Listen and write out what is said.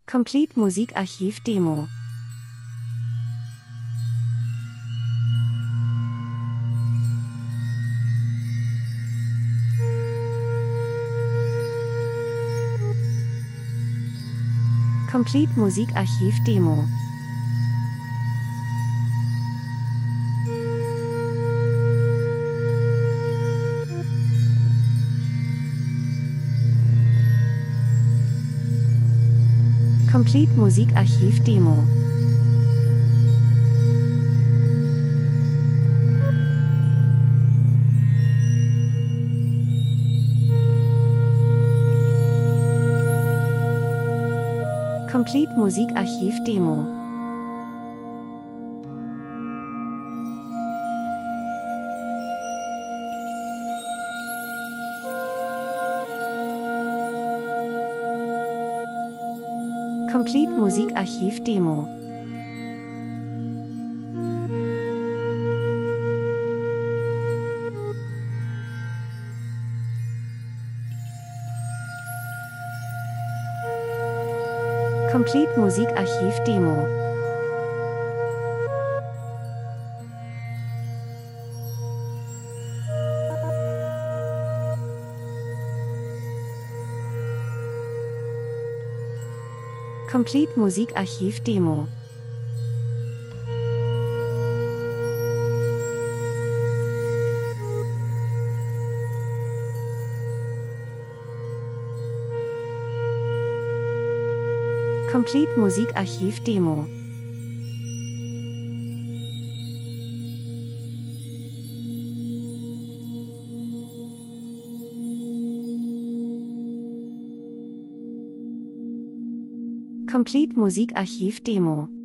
Complete Musikarchiv Demo. Complete Musikarchiv Demo. Complete Musikarchiv Demo. Complete Musikarchiv Demo. Complete Musikarchiv Demo. Complete Musikarchiv Demo. Complete Musikarchiv Demo. Complete Musikarchiv Demo. Complete Musikarchiv Demo.